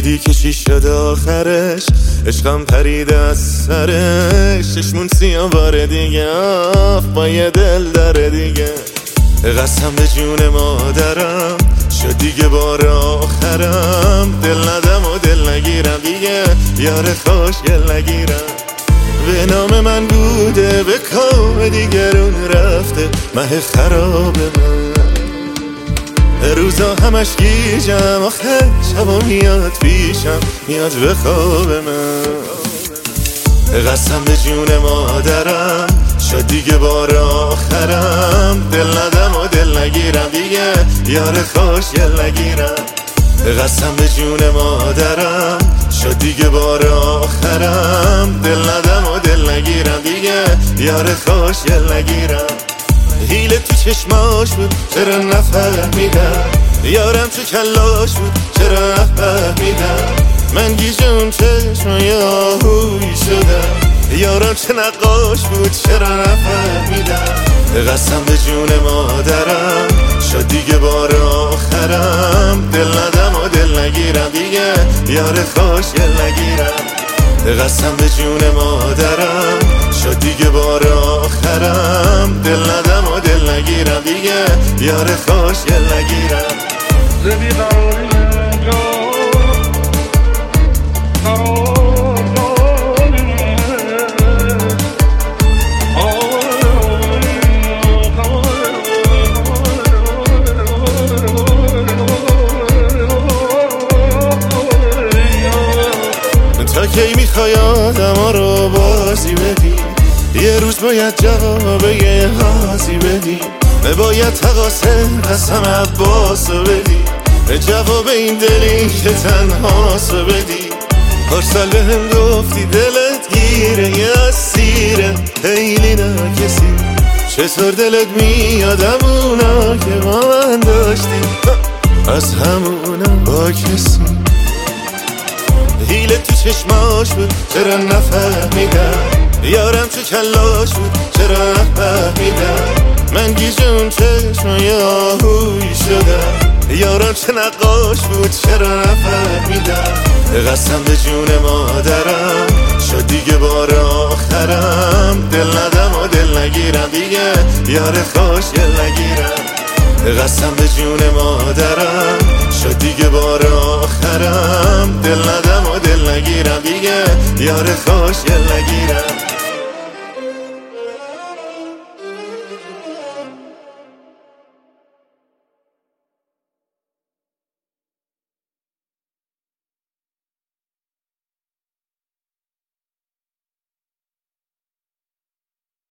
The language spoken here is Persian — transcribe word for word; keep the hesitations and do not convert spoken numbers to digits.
دیدی که چی شد آخرش، عشقم پرید از سرش، چشمون سیاه بار دیگه آف با یه دل داره دیگه. قسم به جون مادرم شد دیگه بار آخرم، دل ندم و دل نگیرم دیگه، یار خوشگل نگیرم. به نام من بوده به کام دیگرون رفته، مه خراب من روزا همش گیجم، آخه شبا میاد پیشم، میاد به خواب من. قسم به جون مادرم شد دیگه بار آخرم، دل ندم و دل نگیرم دیگه، یار خوشگل نگیرم. قسم به جون مادرم شد دیگه بار آخرم، دل ندم و دل نگیرم دیگه، یار خوشگل نگیرم. حیله تو چشماش بود چرا نفهمیدم، یارم تو کلاش بود چرا نفهمیدم. من گیجون چشمای آهویی شدم، یارم چه نقاش بود چرا نفهمیدم. قسم به جون مادرم شد دیگه بار آخرم، دل ندم و دل نگیرم دیگه، یار خوشگل نگیرم. قسم به جون مادرم شد دیگه بار آخرم، دل ندم و دل نگیرم دیگه، یار خوشگل نگیرم. زبی قراری اینجا تا کی میخوای آدما رو بازی بدی، یه روز باید جواب یه حاضی بدی، باید تقاسم قسم عباسو بدی، جواب این دلی که تنهاسو بدی. پارسال به هم گفتی دلت گیره یه اسیره، خیلی ناکسی، چطور دلت میاد همونا که با من داشتی، از همونا با کسی. حیله تو چشماش بود چرا نفهمیدم، یارم تو کلاش بود چرا نفهمیدم. من گیجون چشمای آهویی شدم، یارم چه نقاش بود چرا نفهمیدم. قسم به جون مادرم شد دیگه بار آخرم، دل ندم و دل نگیرم دیگه، یار خوشگل نگیرم. قسم به جون مادرم شد دیگه بار آخرم، دل ندم و دل نگیرم دیگه، یار خوشگل نگیرم.